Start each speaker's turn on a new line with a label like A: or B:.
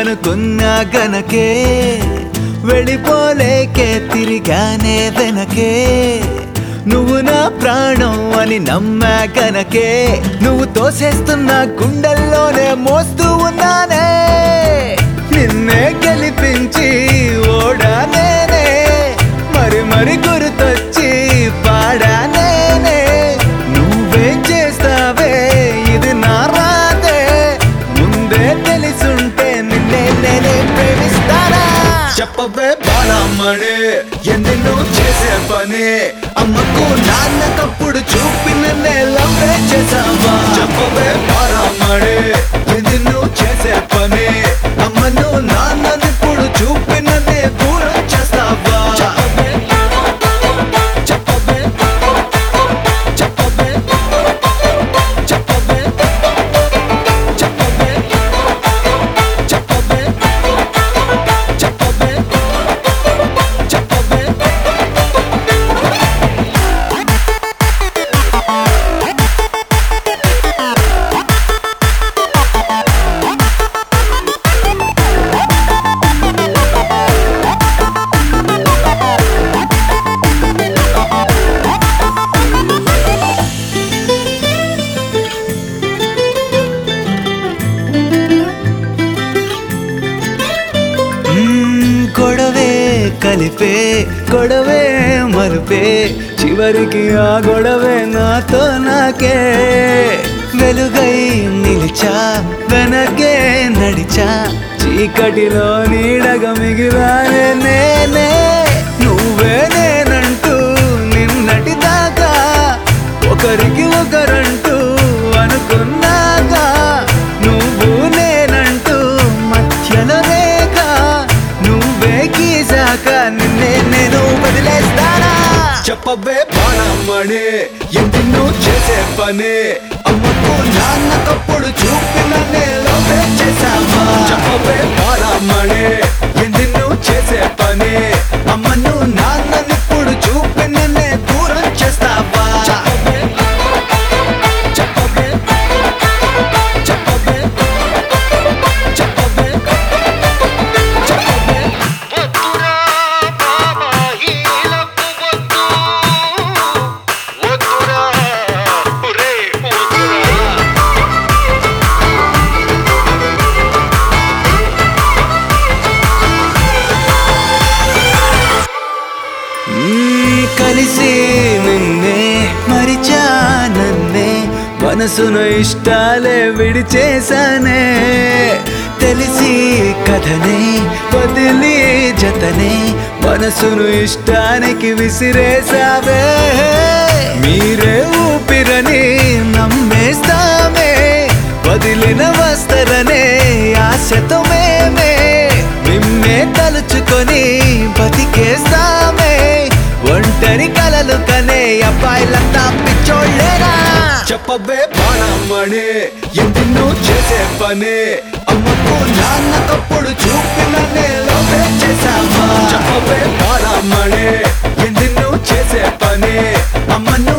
A: అనుకున్నా గనకే వెళ్ళిపోలేకే తిరిగానే వెనకే నువ్వు నా ప్రాణం అని నమ్మా గనకే నువ్వు తోసేస్తున్న గుండెల్లోనే మోస్తూ ఉన్నానే నిన్నే గెలిపించి ఓడా నేనే మరి మరి గుర్తొచ్చి పాడా నేనే నువ్వేం చేస్తావే ఇది నా రాదే ముందే తెలిసుంటే నిన్నే నేనే ప్రేమిస్తానా చెప్పవే బాలమ్మడే ఎన్నెన్నో చేసే పని అమ్మకు నాన్నకప్పుడు చూపిన నేలవే చేసావా చెప్పవే బాలమ్మడే ఎన్నెన్నో చేసే పని అమ్మను నాన్ననిప్పుడు చూపిన నే దూరం చేస్తావా చెప్పవే చెప్పవే చెప్పవే చెప్పవే చెప్పవే చెప్పవే చెప్పవే చెప్పవే గొడవే కలిపే గొడవే మలుపే చివరికి ఆ గొడవే నాతో నాకే వెలుగై నిలిచా వెనకే నడిచా చీకటిలో నీడగా మిగిలానే నేనే నువ్వే నేనంటూ నిన్నటి దాకా ఒకరికి ఒకరంటూ అనుకున్నాక నువ్వు నేనంటూ మధ్యలో రేఖ నువ్వే గీసాక నిన్నే నేను వదిలేస్తానా చెప్పవే బాణమ్మడే ఎన్నెన్నో చేసే పని అమ్మకు నాన్నకప్పుడు చూపిన నేలవే చేసావా చెప్పవే బాణమ్మడే ఎన్నెన్నో చేసే పని అమ్మను నాన్ననిప్పుడు చూపిన నే దూరం చేస్తావా చెప్పవే చెప్పవే చెప్పవే చెప్పవే చెప్పవే
B: వద్దురా బాబా హీలకు వద్దు వద్దురా ఒరే వద్దురా
A: కలిసి నిన్నే మరిచా నన్నే మనసును ఇష్టాలే విడిచేశానే తెలిసి కథనే వదిలి జతనే మనసును ఇష్టానికి విసిరేసావే మీరే ఊపిరని నమ్మేస్తామే వదిలిన వస్తరనే ఆశతో మేమే నిన్నే తలుచుకొని బతికేస్తామే ఒంటరి కలలు కనే అబ్బాయిలంతా పిచ్చోళ్ళేనా చెప్పవే బాణమ్మడే ఎన్నెన్నో చేసే పని అమ్మకు నాన్నకప్పుడు చూపిన నేలవే చేసావా చెప్పవే బాణమ్మడే ఎన్నెన్నో చేసే పని అమ్మను